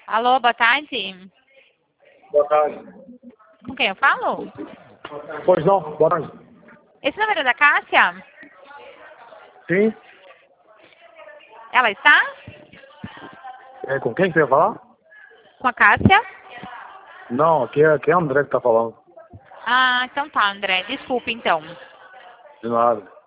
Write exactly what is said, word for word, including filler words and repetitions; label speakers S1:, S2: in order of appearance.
S1: Alô, boa tarde.
S2: Boa tarde.
S1: Com quem eu falo?
S2: Pois não, boa tarde.
S1: Esse número é da Cássia?
S2: Sim?
S1: Ela está?
S2: É com quem que você ia falar?
S1: Com a Cássia?
S2: Não, aqui é, aqui é André que tá falando.
S1: Ah, então tá, André. Desculpe, então.
S2: De nada.